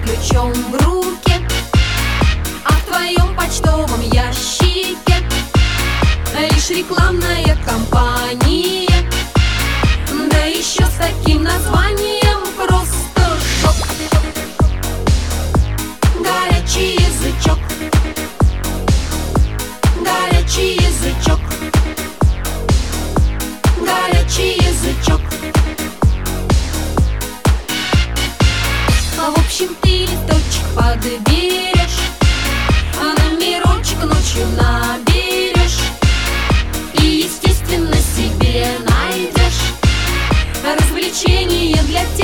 ключом в руке, а в твоем почтовом ящике лишь рекламная кампания, да еще с таким названием просто шок. Горячий язычок, горячий язычок, горячий язычок. В общем, ты листочек подберешь, а номерочек ночью наберешь и, естественно, себе найдешь развлечение для тебя.